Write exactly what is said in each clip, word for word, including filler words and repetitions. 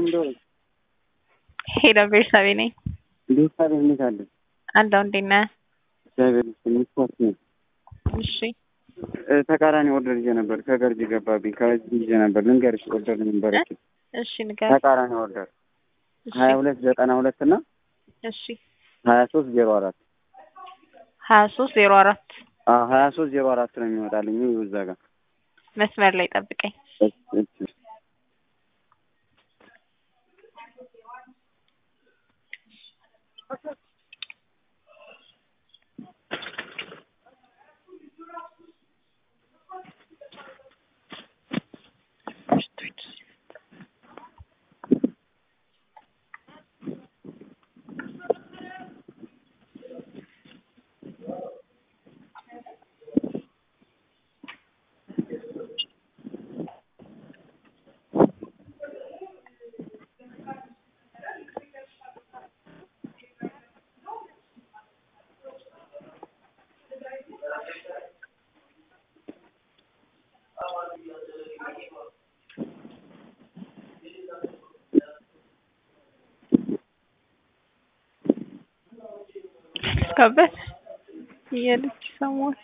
እንደው ሄሎ ቤርሳቤ ነኝ። ቤተሰብ እንዴት አለ? አንዳው እንዴት ነህ? እግዚአብሔር ይመስገን። ነው እሺ ተቃራኒ ኦርደር ይዤ ነበር። ከገርጂ ገባብኝ። ከዚህ ይዤ ነበር። ልንገርሽ ኦርደር ነበር። እሺ ንገር። ተቃራኒ ኦርደር ሀያ ሁለት ዘጠና ሁለት እና እሺ ሀያ ሶስት ዜሮ አራት ሀያ ሶስት ዜሮ አራት አዎ ሀያ ሶስት ዜሮ አራት ነው የሚመጣልኝ እዛ ጋር መስመር ላይ ጠብቀኝ። እሺ ከበት የልጅ ሰሞን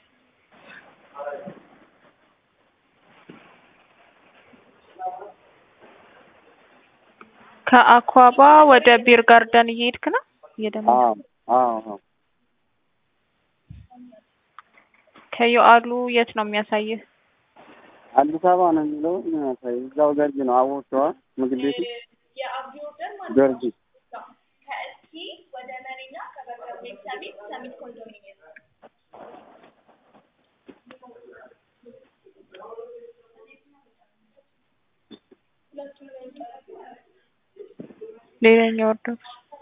ከአኳባ ወደ ቢር ጋርደን እየሄድክ ነው? እየደማ አዎ አዎ ከዮአሉ የት ነው የሚያሳየህ? አዲስ አበባ ነው የሚለው የሚያሳይ እዛው ገርጂ ነው። አወጣዋ ምግብ ቤቱ ገርጂ ከእስኪ ወደ መሪና ከበርገር ቤት ሰሚት ሰሚት ኮንዶሚኒየም ሌላኛው ወርዶ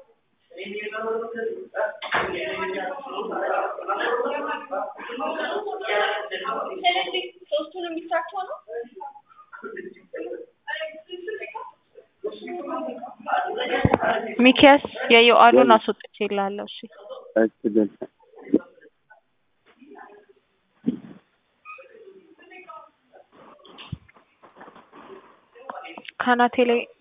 ስለዚህ ሶስቱንም የሚሳቸው ነው። ሚኪያስ የዮአሉን አስወጥቼ ይላለሁ። እሺ እሺ ደስ ካናቴ ላይ